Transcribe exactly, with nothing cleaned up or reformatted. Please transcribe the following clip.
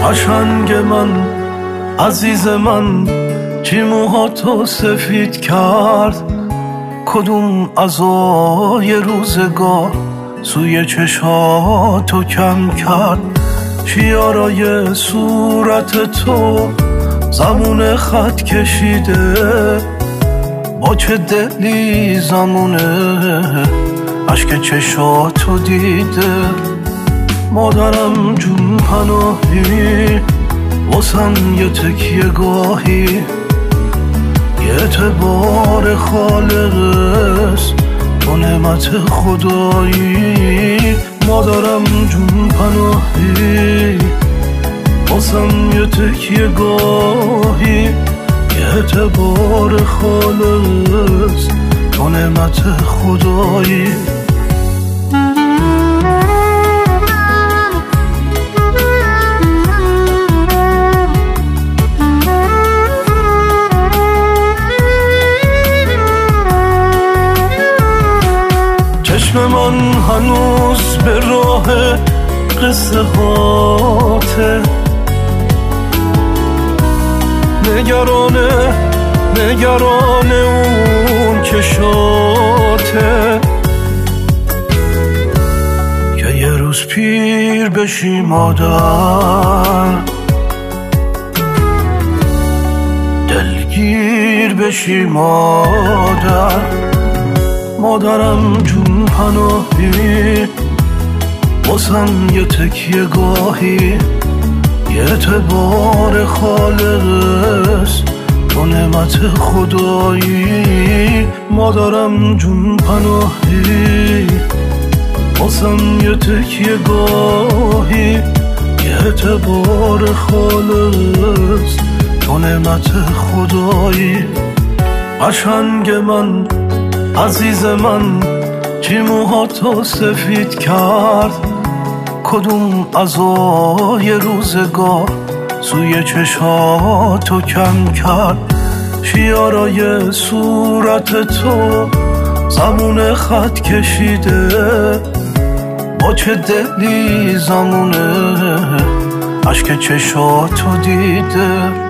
قشنگ من، عزیز من، چی موهاتو سفید کرد؟ کدوم عزای روزگار سوی چشاتو کم کرد؟ چی آرای صورت تو زمون خط کشیده؟ با چه دلی زمونه عشق چشاتو دیده؟ مادرم جون پناهی واسم یه تکیه گاهی، یه اعتبار خالقست تو نعمت خدایی. مادرم جون پناهی واسم یه تکیه گاهی، یه اعتبار خالقست تو نعمت خدایی. چشم من هنوز به راه قصه هاته، نگرانه نگرانه اون چشاته که یه روز پیر بشی مادر، دلگیر بشی مادر. مادرم جون پناهی واسم یه تکیه گاهی، یه اعتبار خالقست تو نعمت خدایی. مادرم جون پناهی واسم یه تکیه گاهی، یه اعتبار خالقست تو نعمت خدایی. قشنگ من، عزیز من، چی موهاتو سفید کرد؟ کدوم عزای روزگار سوی چشاتو کم کرد؟ چی آرای صورت تو زمون خط کشیده؟ با چه دلی زمونه عشق چشاتو دیده؟